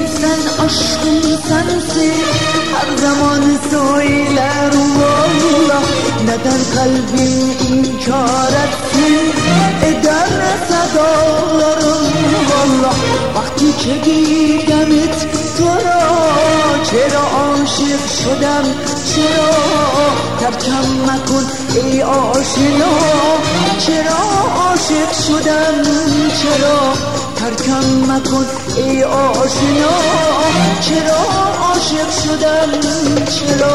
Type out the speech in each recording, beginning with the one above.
sen, aşkım sensin. Her zaman söyler vallah, neden kalbim inkar etsin, ederse dağlarım vallah. وقتی که دیدمت تو را چرا عاشق شدم، چرا ترکم مکن ای آشنا، چرا عاشق شدم، چرا ترکم مکن ای آشنا، چرا عاشق شدم، چرا.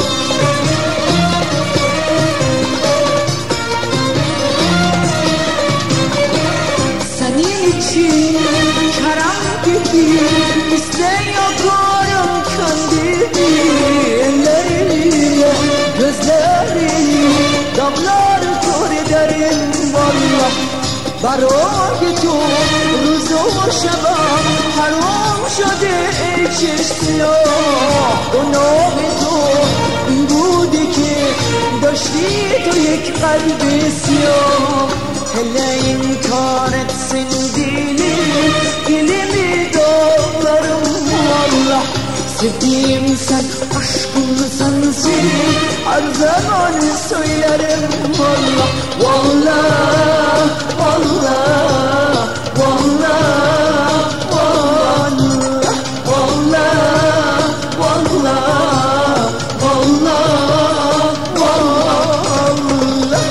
Senin için karam gibi iste yakarım kendimi, elleriyle gözlerini dağlar kör ederim vallah. برای تو روز و شبم حرام شده ای چشم سیاه. گناه تو این بوده که داشتی تو یک قلب سیاه. hele inkar etsin dilim, dilimi dağlarım vallah. Sevdiğim sen, aşkım sensin, her zaman söylerim vallah. Vallah, vallah, vallah, vallah, vallah, vallah, vallah, vallah.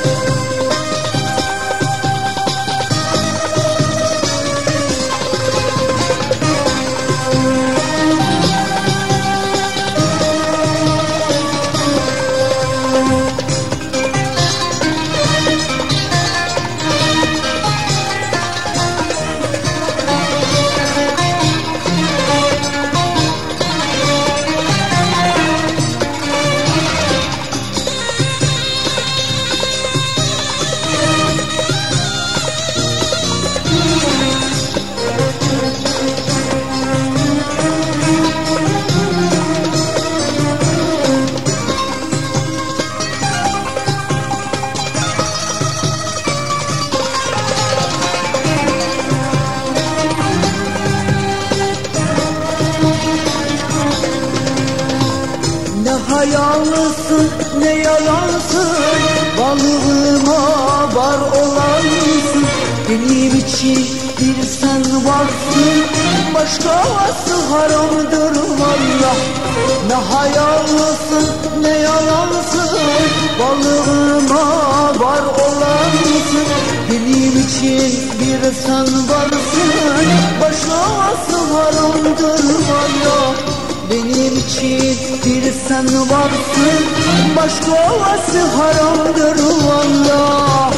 Hayalısın, ne yalansın, balığıma var olansın. Benim için bir sen varsın, başkası haramdır vallah. Ne hayalısın, ne yalansın, balığıma var olansın. Benim için bir sen varsın, başkası haramdır vallah. Benim için bir sen varsın, başkası haramdır vallah.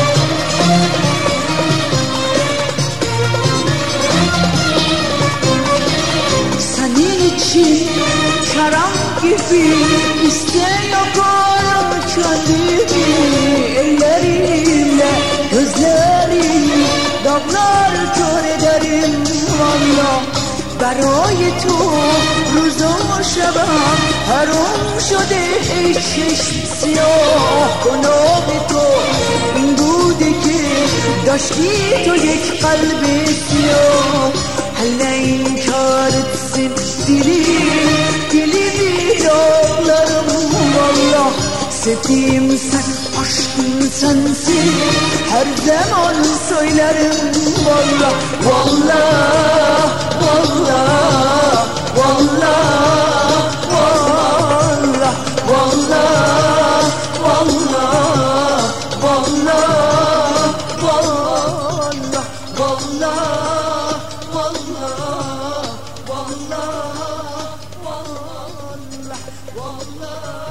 Senin için karam gibi iste yakarım kendimi, elleriyle gözlerini dağlar kör ederim vallah. برای تو روز و شبم حرام شده ای چشم سیاه. گناه تو این بوده که داشتی تو یک قلب سیاه. hele inkar etsin dilim, dilimi dağlarım vallah. Sevdiğim sen, aşkım sensin, her zaman söylerim vallah. Vallah, vallah, vallah, vallah, vallah, vallah, vallah, vallah, vallah, vallah, vallah, vallah, vallah.